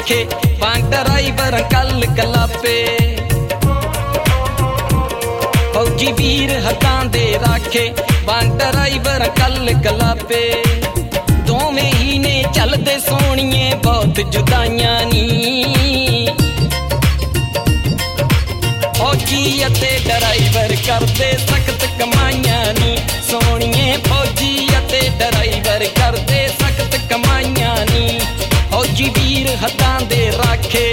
राखे बांग ड्राइवर कल कलापे। फौजी वीर हथां दे राखे बांग ड्राइवर कल कलापे। दोवें ही ने चलदे सोहणिए बहुत जुदाइयां नी। फौजी अते ड्राइवर करदे सख्त कमाइयां नी। सोहणिए फौजी अते ड्राइवर करदे सख्त कमाइयां नी। फौजी वीर हथां दे राखे।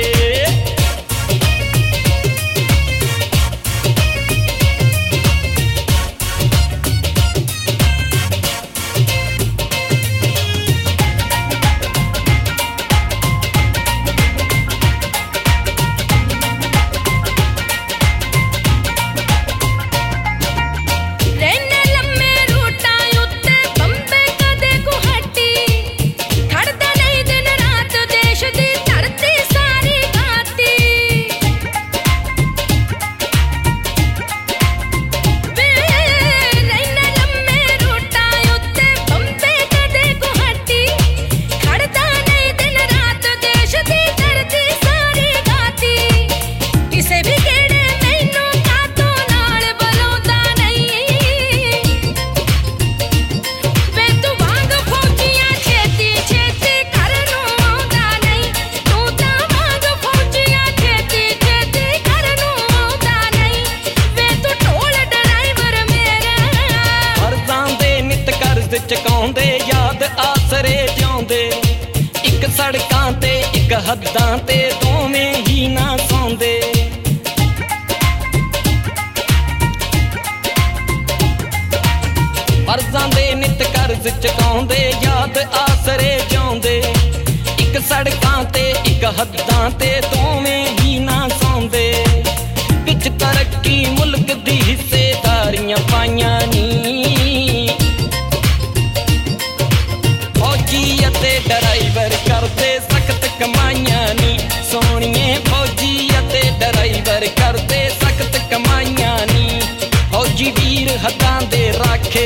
चकाउंदे याद आसरे जिउंदे इक सड़कां ते इक हद्दां ते दोवें ही ना सौंदे। फर्जां दे नित कर्ज चकाउंदे याद आसरे जिउंदे इक सड़कां ते इक हद्दां ते दोवें ही ना सौंदे। विच तरक्की मुल्क दी हिस्सेदारियां पाइयां नी। ड्राइवर करदे सख्त कमाइयां नी। सोहणिए फौजी अते ड्राइवर करदे सख्त कमाइयां नी। फौजी वीर हथां दे राखे।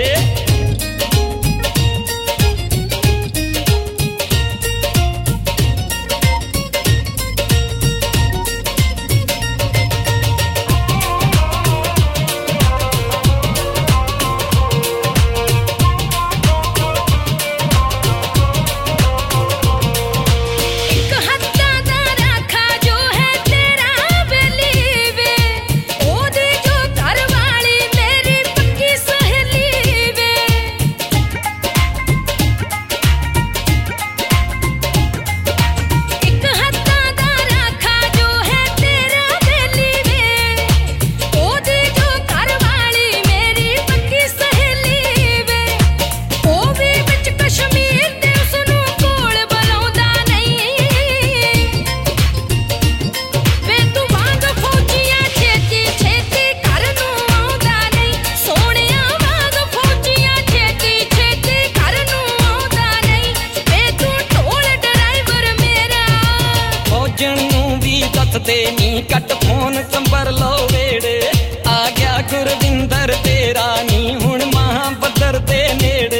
दसदे नी कट फोन संबर लो वेड़े। आ गया गुरविंदर तेरा नी हुण महाबदर दे नेड़े।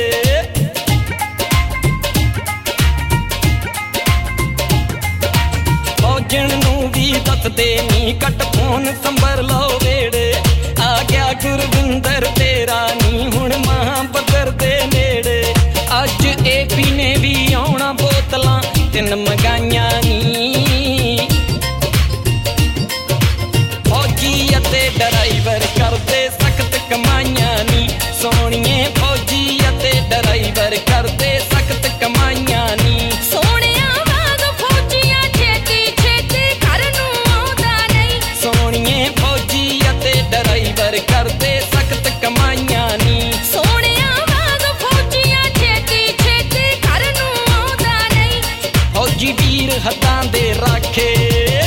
फौजन नू भी दसदे नी कट फोन संबर लो वेड़े। आ गया गुरविंदर तेरा नी हुण महाबदर दे नेड़े। अज एपी ने भी आउणा बोतलां तिन मंगाइयां नी। ड्राइवर करदे सख्त कमाइयां नी। सोहणिए फौजी अते ड्राइवर करदे सख्त कमाइयां नी। सोहणिया वांग फौजियां छेती छेती घर नूं आउंदा नहीं। सोहणिए फौजी अते ड्राइवर करदे सख्त कमाइयां नी। सोहणिया वांग फौजियां छेती छेती घर नूं आउंदा नहीं। फौजी वीर हथां दे राखे।